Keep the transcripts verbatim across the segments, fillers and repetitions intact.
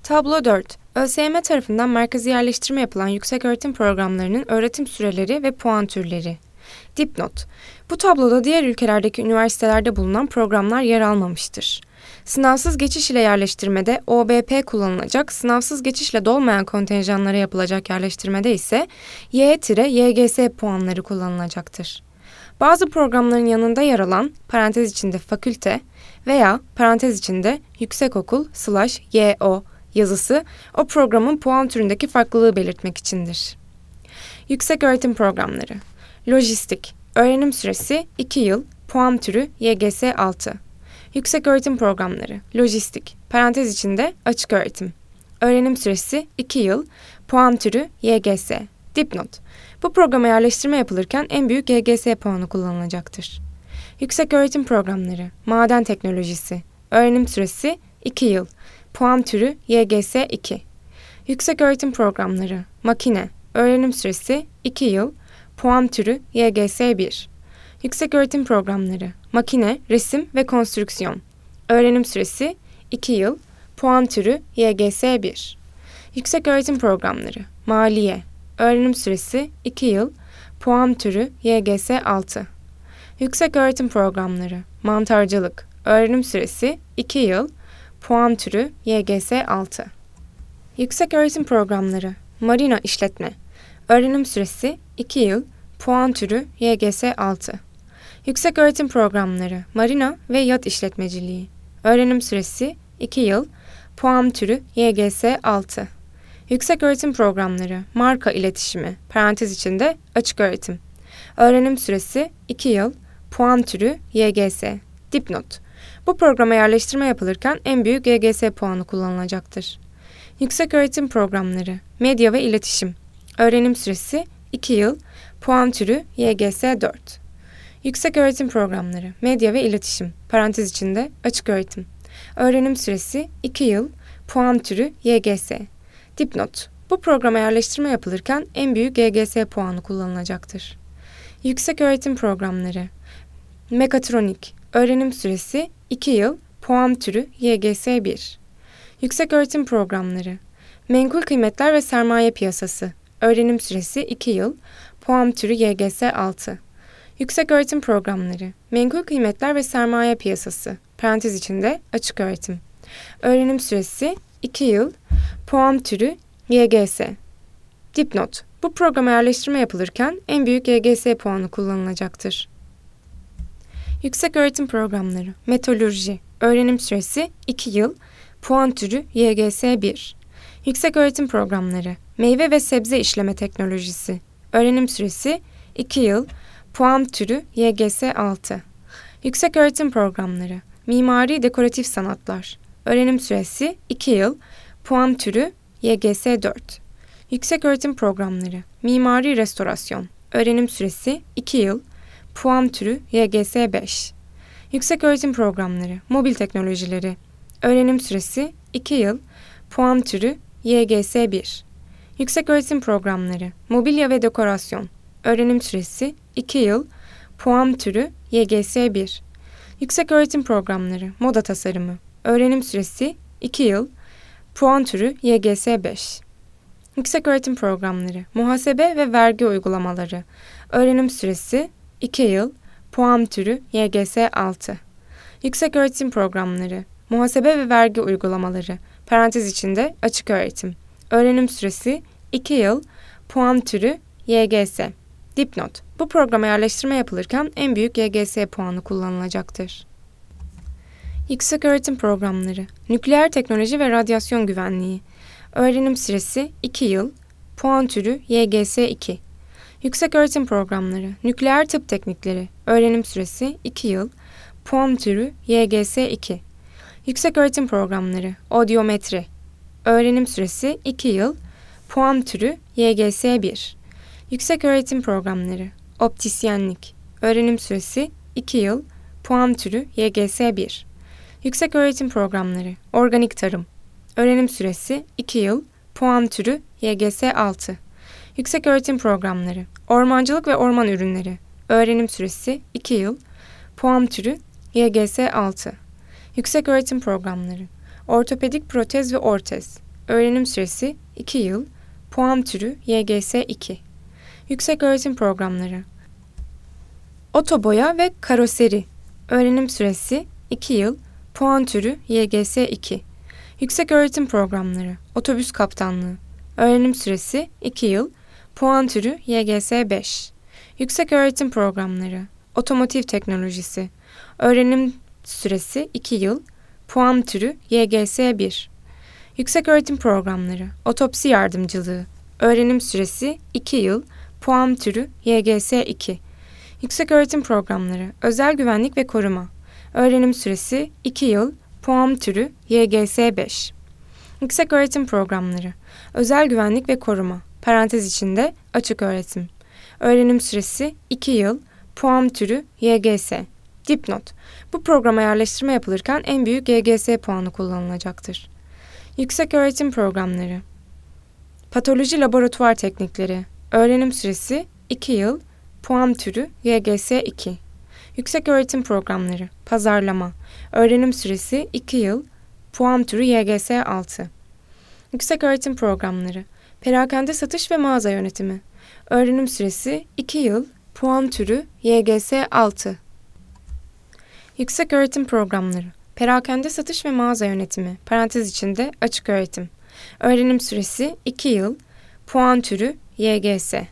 Tablo dört. ÖSYM tarafından merkezi yerleştirme yapılan yükseköğretim programlarının öğretim süreleri ve puan türleri. Dipnot. Bu tabloda diğer ülkelerdeki üniversitelerde bulunan programlar yer almamıştır. Sınavsız geçiş ile yerleştirmede O B P kullanılacak, sınavsız geçişle dolmayan kontenjanlara yapılacak yerleştirmede ise Y Y G S puanları kullanılacaktır. Bazı programların yanında yer alan parantez içinde fakülte veya parantez içinde yüksekokul slash Y O yazısı o programın puan türündeki farklılığı belirtmek içindir. Yükseköğretim programları. Lojistik. Öğrenim süresi iki yıl. Puan türü Y G S altı. Yükseköğretim programları. Lojistik. Parantez içinde açık öğretim. Öğrenim süresi iki yıl. Puan türü Y G S. Dipnot. Bu programa yerleştirme yapılırken en büyük Y G S puanı kullanılacaktır. Yükseköğretim programları. Maden teknolojisi. Öğrenim süresi iki yıl. Puan türü Y G S iki. Yükseköğretim programları. Makine. Öğrenim süresi iki yıl. Puan türü Y G S bir. Yükseköğretim programları. Makine, resim ve konstrüksiyon. Öğrenim süresi iki yıl. Puan türü Y G S bir. Yükseköğretim programları. Maliye. Öğrenim süresi iki yıl. Puan türü Y G S altı. Yükseköğretim programları. Mantarcılık. Öğrenim süresi iki yıl. Puan türü Y G S altı. Yükseköğretim programları. Marina işletme. Öğrenim süresi iki yıl. Puan türü Y G S altı. Yükseköğretim programları. Marina ve yat işletmeciliği. Öğrenim süresi iki yıl. Puan türü Y G S altı. Yükseköğretim programları. Marka iletişimi. Parantez içinde açık öğretim. Öğrenim süresi iki yıl. Puan türü Y G S. Dipnot. Bu programa yerleştirme yapılırken en büyük Y G S puanı kullanılacaktır. Yükseköğretim programları. Medya ve iletişim. Öğrenim süresi iki yıl. Puan türü Y G S dört. Yükseköğretim programları. Medya ve iletişim. Parantez içinde açık öğretim. Öğrenim süresi iki yıl. Puan türü Y G S. Dipnot. Bu programa yerleştirme yapılırken en büyük Y G S puanı kullanılacaktır. Yükseköğretim programları. Mekatronik. Öğrenim süresi iki yıl. Puan türü Y G S bir. Yükseköğretim programları. Menkul kıymetler ve sermaye piyasası. Öğrenim süresi iki yıl. Puan türü Y G S altı. Yükseköğretim programları. Menkul kıymetler ve sermaye piyasası. Parantez içinde açık öğretim. Öğrenim süresi iki yıl. Puan türü Y G S. Dipnot. Bu programa yerleştirme yapılırken en büyük Y G S puanı kullanılacaktır. Yükseköğretim programları. Metalürji. Öğrenim süresi iki yıl. Puan türü Y G S bir. Yükseköğretim programları. Meyve ve sebze işleme teknolojisi. Öğrenim süresi iki yıl. Puan türü Y G S altı. Yükseköğretim programları. Mimari dekoratif sanatlar. Öğrenim süresi iki yıl. Puan türü Y G S dört. Yükseköğretim programları. Mimari restorasyon. Öğrenim süresi iki yıl. Puan türü Y G S beş. Yükseköğretim programları. Mobil teknolojileri. Öğrenim süresi iki yıl. Puan türü Y G S bir. Yükseköğretim programları. Mobilya ve dekorasyon. Öğrenim süresi iki yıl. Puan türü Y G S bir. Yükseköğretim programları. Moda tasarımı. Öğrenim süresi iki yıl. Puan türü Y G S beş. Yükseköğretim programları. Muhasebe ve vergi uygulamaları. Öğrenim süresi iki yıl. Puan türü Y G S altı. Yükseköğretim programları. Muhasebe ve vergi uygulamaları. Parantez içinde açık öğretim. Öğrenim süresi iki yıl. Puan türü Y G S. Dipnot. Bu programa yerleştirme yapılırken en büyük Y G S puanı kullanılacaktır. Yükseköğretim programları. Nükleer teknoloji ve radyasyon güvenliği. Öğrenim süresi iki yıl. Puan türü Y G S iki. Yükseköğretim programları. Nükleer tıp teknikleri. Öğrenim süresi iki yıl. Puan türü Y G S iki. Yükseköğretim programları. Odyometri. Öğrenim süresi iki yıl. Puan türü Y G S bir. Yükseköğretim programları. Optisyenlik. Öğrenim süresi iki yıl. Puan türü Y G S bir. Yükseköğretim programları. Organik tarım. Öğrenim süresi iki yıl. Puan türü Y G S altı. Yükseköğretim programları. Ormancılık ve orman ürünleri. Öğrenim süresi iki yıl. Puan türü Y G S altı. Yükseköğretim programları. Ortopedik protez ve ortez. öğrenim süresi iki yıl, puan türü Y G S iki. Yükseköğretim programları. Otoboya ve karoseri, öğrenim süresi iki yıl, puan türü Y G S iki. Yükseköğretim programları. Otobüs kaptanlığı, öğrenim süresi iki yıl, puan türü Y G S beş. Yükseköğretim programları. Otomotiv teknolojisi, öğrenim süresi iki yıl, puan türü Y G S bir. Yükseköğretim programları. Otopsi yardımcılığı, öğrenim süresi iki yıl, puan türü Y G S iki. Yükseköğretim programları. Özel güvenlik ve koruma, öğrenim süresi iki yıl, puan türü Y G S beş. Yükseköğretim programları. Özel güvenlik ve koruma, parantez içinde açık öğretim, öğrenim süresi iki yıl, puan türü Y G S. Dipnot. Bu programa yerleştirme yapılırken en büyük Y G S puanı kullanılacaktır. Yükseköğretim programları. Patoloji laboratuvar teknikleri, öğrenim süresi iki yıl, puan türü Y G S iki. Yükseköğretim programları. Pazarlama, öğrenim süresi iki yıl, puan türü Y G S altı. Yükseköğretim programları. Perakende satış ve mağaza yönetimi, öğrenim süresi iki yıl, puan türü Y G S altı. Yükseköğretim programları. Perakende satış ve mağaza yönetimi, parantez içinde açık öğretim, öğrenim süresi iki yıl, puan türü Y G S.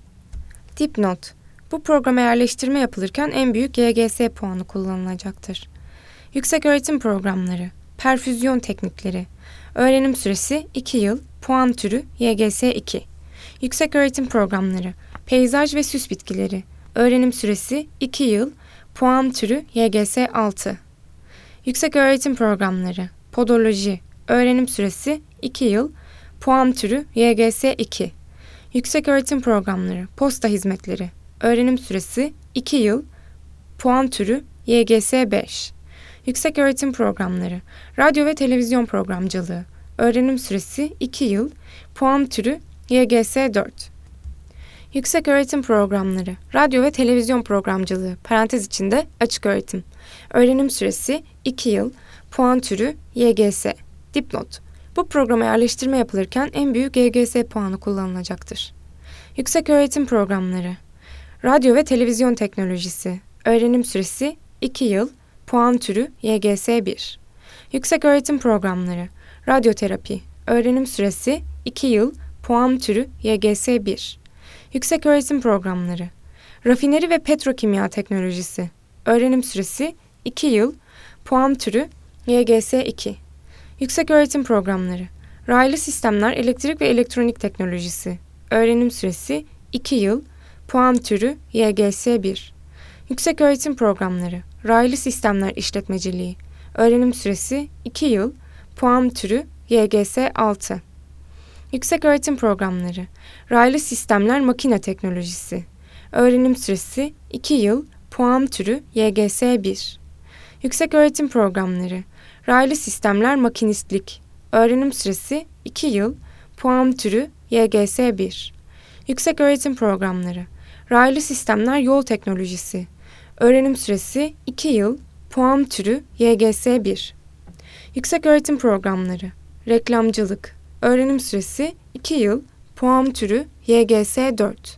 Dipnot. Bu programa yerleştirme yapılırken en büyük Y G S puanı kullanılacaktır. Yükseköğretim programları. Perfüzyon teknikleri, öğrenim süresi iki yıl, puan türü Y G S iki. Yükseköğretim programları. Peyzaj ve süs bitkileri, öğrenim süresi iki yıl, puan türü Y G S altı. Yükseköğretim programları. Podoloji, öğrenim süresi iki yıl, puan türü Y G S iki. Yükseköğretim programları. Posta hizmetleri, öğrenim süresi iki yıl, puan türü Y G S beş. Yükseköğretim programları. Radyo ve televizyon programcılığı, öğrenim süresi iki yıl, puan türü Y G S dört. Yükseköğretim programları. Radyo ve televizyon programcılığı, parantez içinde açık öğretim, öğrenim süresi iki yıl, puan türü Y G S. Dipnot. Bu programa yerleştirme yapılırken en büyük Y G S puanı kullanılacaktır. Yükseköğretim programları. Radyo ve televizyon teknolojisi, öğrenim süresi iki yıl, puan türü Y G S bir. Yükseköğretim programları. Radyoterapi, öğrenim süresi iki yıl, puan türü Y G S bir. Yükseköğretim programları. Rafineri ve petrokimya teknolojisi, öğrenim süresi iki yıl, puan türü Y G S iki. Yükseköğretim programları. Raylı sistemler, elektrik ve elektronik teknolojisi, öğrenim süresi iki yıl, puan türü Y G S bir. Yükseköğretim programları. Raylı sistemler işletmeciliği, öğrenim süresi iki yıl, puan türü Y G S altı. Yükseköğretim programları. Raylı sistemler makine teknolojisi, öğrenim süresi iki yıl, puan türü Y G S bir. Yükseköğretim programları. Raylı sistemler makinistlik, öğrenim süresi iki yıl, puan türü Y G S bir. Yükseköğretim programları. Raylı sistemler yol teknolojisi, öğrenim süresi iki yıl, puan türü Y G S bir. Yükseköğretim programları. Reklamcılık, öğrenim süresi iki yıl, puan türü Y G S dört.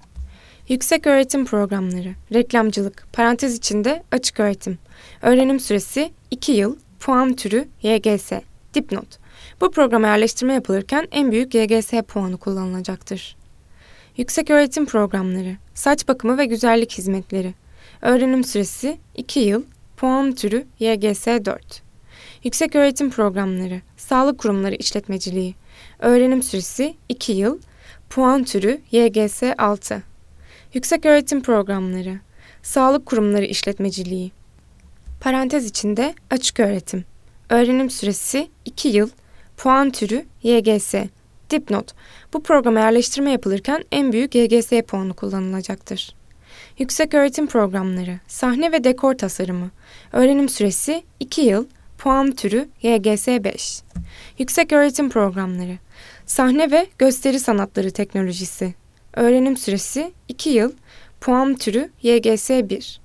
Yükseköğretim programları. Reklamcılık, parantez içinde açık öğretim, öğrenim süresi iki yıl, puan türü Y G S. Dipnot. Bu programa yerleştirme yapılırken en büyük Y G S puanı kullanılacaktır. Yükseköğretim programları. Saç bakımı ve güzellik hizmetleri, öğrenim süresi iki yıl, puan türü Y G S dört. Yükseköğretim programları. Sağlık kurumları işletmeciliği, öğrenim süresi iki yıl, puan türü Y G S altı. Yükseköğretim programları. Sağlık kurumları işletmeciliği, parantez içinde açık öğretim, öğrenim süresi iki yıl, puan türü Y G S. Dipnot. Bu programa yerleştirme yapılırken en büyük Y G S puanı kullanılacaktır. Yükseköğretim programları. Sahne ve dekor tasarımı, öğrenim süresi iki yıl, puan türü Y G S beş. Yükseköğretim programları. Sahne ve gösteri sanatları teknolojisi, öğrenim süresi iki yıl, puan türü Y G S bir.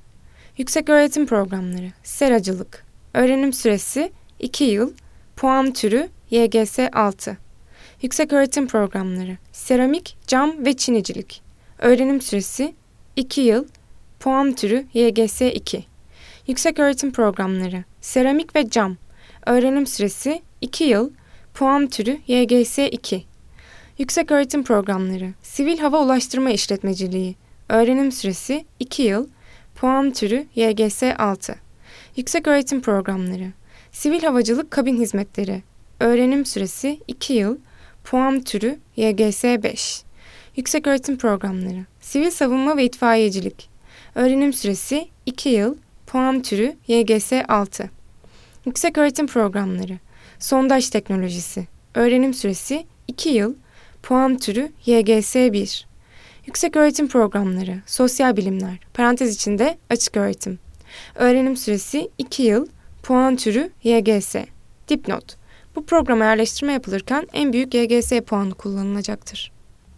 Yükseköğretim programları. Seracılık, öğrenim süresi iki yıl, puan türü Y G S altı. Yükseköğretim programları seramik, cam ve çinicilik. Öğrenim süresi iki yıl. Puan türü Y G S iki. Yükseköğretim programları seramik ve cam. Öğrenim süresi iki yıl. Puan türü Y G S iki. Yükseköğretim programları sivil hava ulaştırma işletmeciliği. Öğrenim süresi iki yıl. Puan türü Y G S altı. Yükseköğretim programları sivil havacılık kabin hizmetleri. Öğrenim süresi iki yıl. Puan türü Y G S beş. Yükseköğretim programları sivil savunma ve itfaiyecilik. Öğrenim süresi iki yıl. Puan türü Y G S altı. Yükseköğretim programları sondaj teknolojisi. Öğrenim süresi iki yıl. Puan türü Y G S bir. Yükseköğretim programları sosyal bilimler. Parantez içinde açık öğretim. Öğrenim süresi iki yıl. Puan türü Y G S. Dipnot. Bu programa yerleştirme yapılırken en büyük Y G S puanı kullanılacaktır.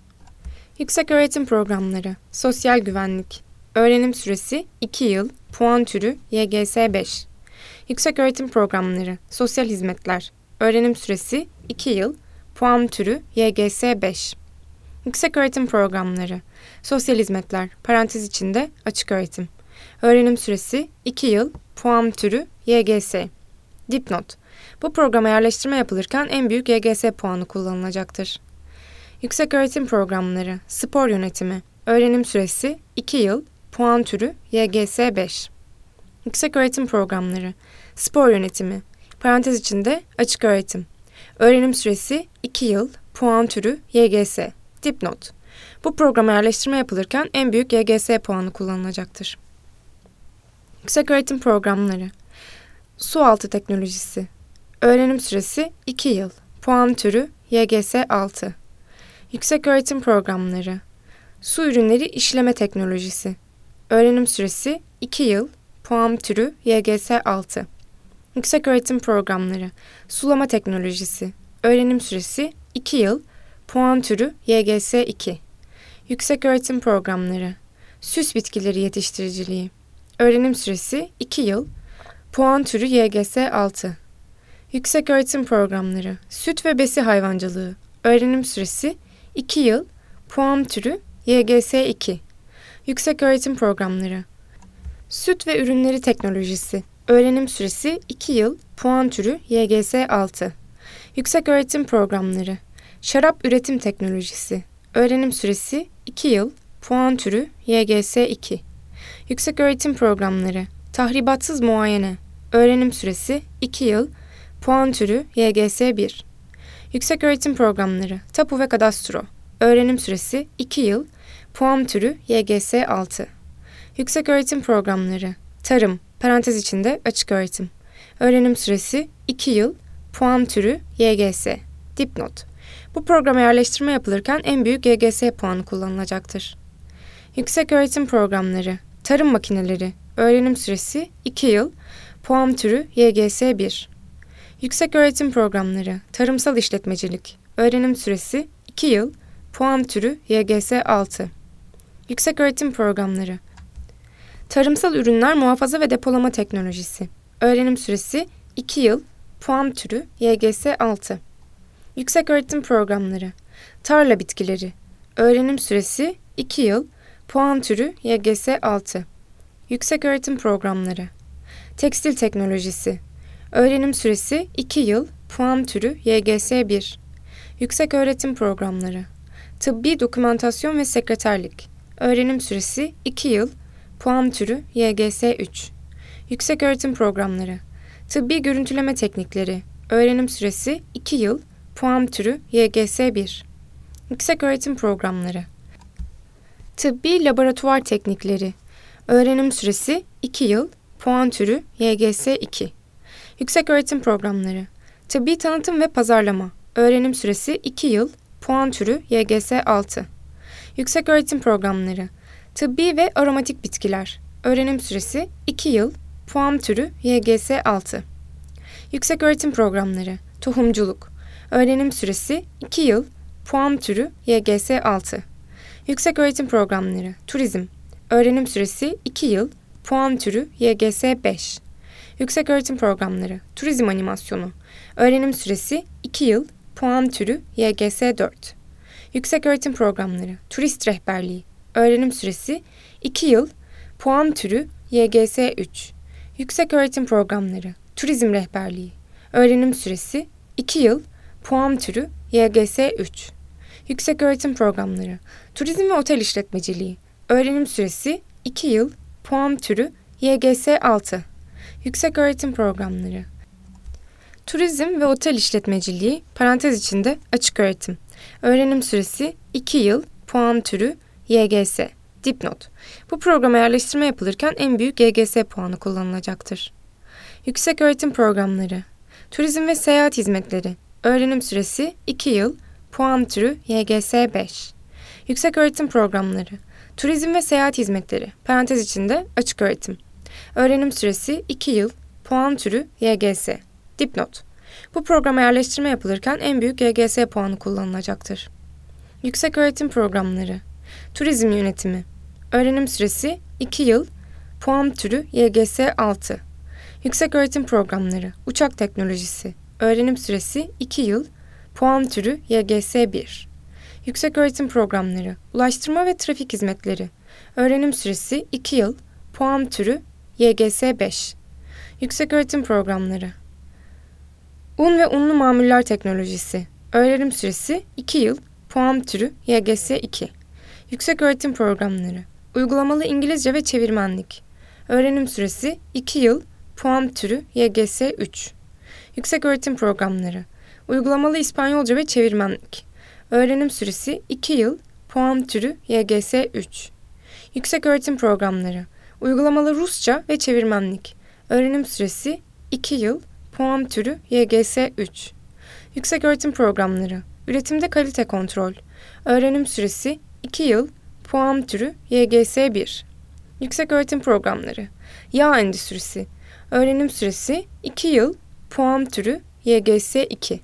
Yükseköğretim programları sosyal güvenlik. Öğrenim süresi iki yıl. Puan türü Y G S beş. Yükseköğretim programları sosyal hizmetler. Öğrenim süresi iki yıl. Puan türü Y G S beş. Yükseköğretim programları sosyal hizmetler. Parantez içinde açık öğretim. Öğrenim süresi iki yıl. Puan türü Y G S. Dipnot. Bu programa yerleştirme yapılırken en büyük Y G S puanı kullanılacaktır. Yükseköğretim programları spor yönetimi. Öğrenim süresi iki yıl. Puan türü Y G S beş. Yükseköğretim programları spor yönetimi. Parantez içinde açık öğretim. Öğrenim süresi iki yıl. Puan türü Y G S. Dipnot. Bu programa yerleştirme yapılırken en büyük Y G S puanı kullanılacaktır. Yükseköğretim programları sualtı teknolojisi. Öğrenim süresi iki yıl. Puan türü Y G S altı. Yükseköğretim programları su ürünleri işleme teknolojisi. Öğrenim süresi iki yıl. Puan türü Y G S altı. Yükseköğretim programları sulama teknolojisi. Öğrenim süresi iki yıl. Puan türü Y G S iki. Yükseköğretim programları süs bitkileri yetiştiriciliği. Öğrenim süresi iki yıl. Puan türü Y G S altı. Yükseköğretim programları süt ve besi hayvancılığı. Öğrenim süresi iki yıl. Puan türü Y G S iki. Yükseköğretim programları süt ve ürünleri teknolojisi. Öğrenim süresi iki yıl. Puan türü Y G S altı. Yükseköğretim programları şarap üretim teknolojisi. Öğrenim süresi iki yıl. Puan türü Y G S iki. Yükseköğretim programları tahribatsız muayene. Öğrenim süresi iki yıl. Puan türü Y G S bir. Yükseköğretim programları tapu ve kadastro. Öğrenim süresi iki yıl. Puan türü Y G S altı. Yükseköğretim programları tarım, parantez içinde açık öğretim. Öğrenim süresi iki yıl. Puan türü Y G S. Dipnot. Bu programa yerleştirme yapılırken en büyük Y G S puanı kullanılacaktır. Yükseköğretim programları tarım makineleri. Öğrenim süresi iki yıl. Puan türü Y G S bir. Yükseköğretim programları tarımsal işletmecilik. Öğrenim süresi iki yıl. Puan türü Y G S altı. Yükseköğretim programları tarımsal ürünler muhafaza ve depolama teknolojisi. Öğrenim süresi iki yıl. Puan türü Y G S altı. Yükseköğretim programları tarla bitkileri. Öğrenim süresi iki yıl. Puan türü Y G S altı. Yükseköğretim programları tekstil teknolojisi. Öğrenim süresi iki yıl. Puan türü Y G S bir. Yükseköğretim programları tıbbi dokümantasyon ve sekreterlik. Öğrenim süresi iki yıl. Puan türü Y G S üç. Yükseköğretim programları tıbbi görüntüleme teknikleri. Öğrenim süresi iki yıl. Puan türü Y G S bir. Yükseköğretim programları tıbbi laboratuvar teknikleri. Öğrenim süresi iki yıl. Puan türü Y G S iki. Yükseköğretim programları tıbbi tanıtım ve pazarlama. Öğrenim süresi iki yıl. Puan türü Y G S altı. Yükseköğretim programları tıbbi ve aromatik bitkiler. Öğrenim süresi iki yıl. Puan türü Y G S altı. Yükseköğretim programları tohumculuk. Öğrenim süresi iki yıl. Puan türü Y G S altı. Yükseköğretim programları turizm. Öğrenim süresi iki yıl. Puan türü Y G S beş. Yükseköğretim programları, turizm animasyonu, öğrenim süresi iki yıl, puan türü Y G S dört. Yükseköğretim programları, turist rehberliği, öğrenim süresi iki yıl, puan türü Y G S üç. Yükseköğretim programları, turizm rehberliği, öğrenim süresi iki yıl, puan türü Y G S üç. Yükseköğretim programları, turizm ve otel işletmeciliği, öğrenim süresi iki yıl, puan türü Y G S altı. Yükseköğretim programları, turizm ve otel işletmeciliği, parantez içinde açık öğretim, öğrenim süresi iki yıl, puan türü Y G S. Dipnot: bu programa yerleştirme yapılırken en büyük Y G S puanı kullanılacaktır. Yükseköğretim programları, turizm ve seyahat hizmetleri, öğrenim süresi iki yıl, puan türü Y G S beş. Yükseköğretim programları, turizm ve seyahat hizmetleri, parantez içinde açık öğretim, öğrenim süresi iki yıl, puan türü Y G S. Dipnot: bu programa yerleştirme yapılırken en büyük Y G S puanı kullanılacaktır. Yükseköğretim programları, turizm yönetimi, öğrenim süresi iki yıl, puan türü Y G S altı. Yükseköğretim programları, uçak teknolojisi, öğrenim süresi iki yıl, puan türü Y G S bir. Yükseköğretim programları, ulaştırma ve trafik hizmetleri, öğrenim süresi iki yıl, puan türü Y G S beş. Yükseköğretim programları, un ve unlu mamuller teknolojisi, öğrenim süresi iki yıl, puan türü Y G S iki. Yükseköğretim programları, uygulamalı İngilizce ve çevirmenlik, öğrenim süresi iki yıl, puan türü Y G S üç. Yükseköğretim programları, uygulamalı İspanyolca ve çevirmenlik, öğrenim süresi iki yıl, puan türü Y G S üç. Yükseköğretim programları, uygulamalı Rusça ve çevirmenlik, öğrenim süresi iki yıl, puan türü Y G S üç. Yükseköğretim programları, üretimde kalite kontrol, öğrenim süresi iki yıl, puan türü Y G S bir. Yükseköğretim programları, yağ endüstrisi, öğrenim süresi iki yıl, puan türü Y G S iki.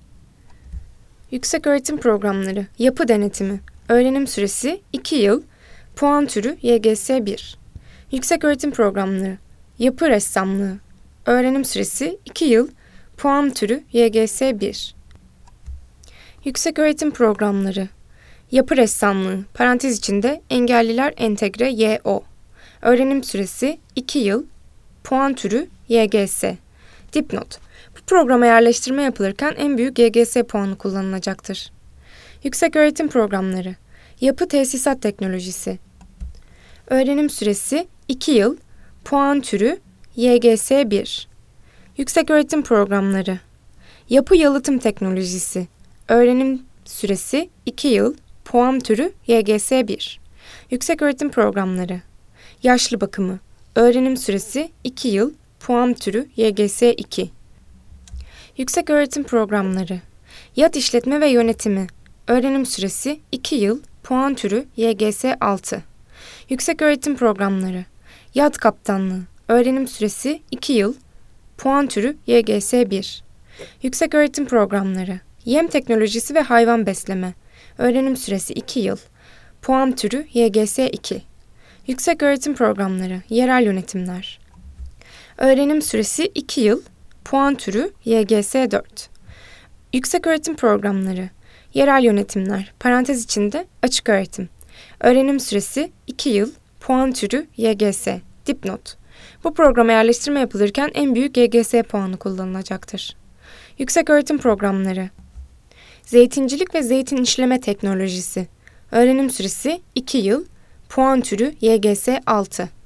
Yükseköğretim programları, yapı denetimi, öğrenim süresi iki yıl, puan türü Y G S bir. Yükseköğretim programları, yapı ressamlığı, öğrenim süresi iki yıl, puan türü Y G S bir. Yükseköğretim programları, yapı ressamlığı, parantez içinde engelliler entegre Y O, öğrenim süresi iki yıl, puan türü Y G S. Dipnot: bu programa yerleştirme yapılırken en büyük Y G S puanı kullanılacaktır. Yükseköğretim programları, yapı tesisat teknolojisi, öğrenim süresi iki yıl, puan türü Y G S bir. Yükseköğretim programları, yapı yalıtım teknolojisi, öğrenim süresi iki yıl, puan türü Y G S bir. Yükseköğretim programları, yaşlı bakımı, öğrenim süresi iki yıl, puan türü Y G S iki. Yükseköğretim programları, yat işletme ve yönetimi, öğrenim süresi iki yıl, puan türü Y G S altı. Yükseköğretim programları, yat kaptanlığı, öğrenim süresi iki yıl, puan türü Y G S bir. Yükseköğretim programları, yem teknolojisi ve hayvan besleme, öğrenim süresi iki yıl, puan türü Y G S iki. Yükseköğretim programları, yerel yönetimler, öğrenim süresi iki yıl, puan türü Y G S dört. Yükseköğretim programları, yerel yönetimler, parantez içinde açık öğretim, öğrenim süresi iki yıl, puan türü Y G S. Dipnot: bu programa yerleştirme yapılırken en büyük Y G S puanı kullanılacaktır. Yükseköğretim programları, zeytincilik ve zeytin işleme teknolojisi, öğrenim süresi iki yıl, puan türü Y G S altı.